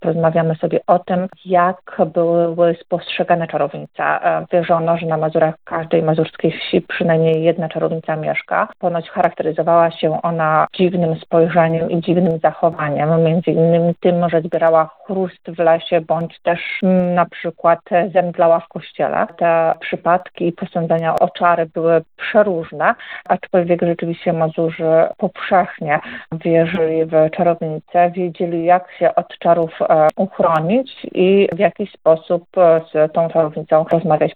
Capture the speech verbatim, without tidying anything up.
porozmawiamy sobie o tym, jak były postrzegane czarownice. Wierzono, że na Mazurach w każdej mazurskiej wsi przynajmniej jedna czarownica mieszka. Ponoć charakteryzowała się ona dziwnym spojrzeniem i dziwnym zachowaniem, między innymi tym, że zbierała chrust w lesie, bądź też mm, na przykład zemdlała w kościele. Te przypadki i posądzenia o czary były przeróżne, aczkolwiek rzeczywiście Mazurzy powszechnie wierzyli w czarownice, wiedzieli, jak się od czarów e, uchronić i w jaki sposób z tą czarownicą rozmawiać.